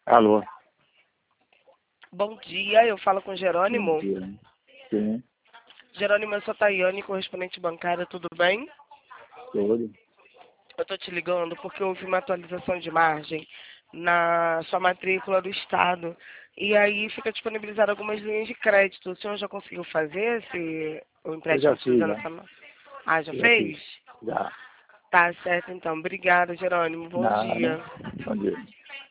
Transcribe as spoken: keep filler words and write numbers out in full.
Alô? Bom dia, eu falo com Jerônimo. Bom dia. Sim, Jerônimo, eu sou Tayane, correspondente bancária, tudo bem? tudo. Eu estou te ligando porque houve uma atualização de margem na sua matrícula do Estado. E aí fica disponibilizado algumas linhas de crédito. O senhor já conseguiu fazer esse, o Eu já empréstimo fiz, utilizando já. essa... ma- Ah, já Eu já fiz. fez? Já. Tá certo, então. Obrigada, Jerônimo. Bom Nada. dia. Bom dia.